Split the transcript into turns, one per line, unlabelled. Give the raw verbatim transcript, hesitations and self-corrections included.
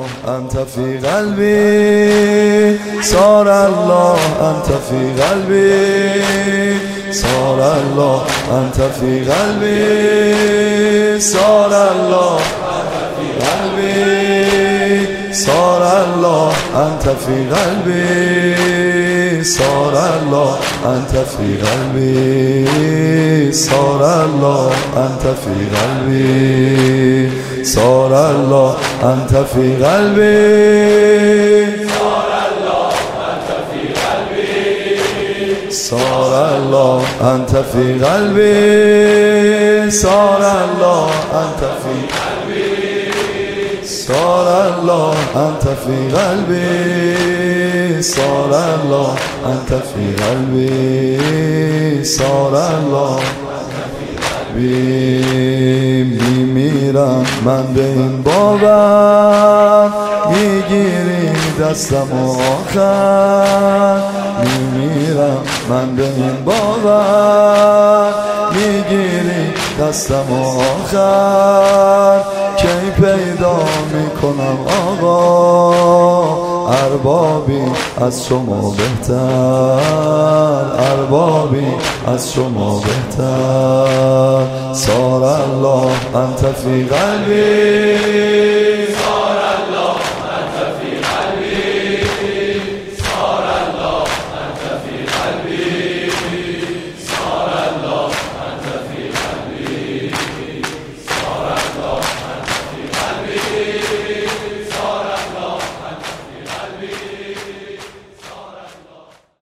انت في قلبي صار الله انت في قلبي صار الله انت في قلبي صار الله في قلبي صار الله انت في قلبي صار الله انت في قلبي صار الله انت في قلبي صار الله انت في قلبي صار الله انت في قلبي صار الله انت في قلبي صار الله انت في قلبي صار الله انت في قلبی صار الله میمیرم من به این باور میگیری دستم آخر میمیرم من به این باور میگیری دستم آخر کی پیدا میکنم آقا اربابی از شما بهتر اربابی از شما بهتر صار الله انت فی قلبی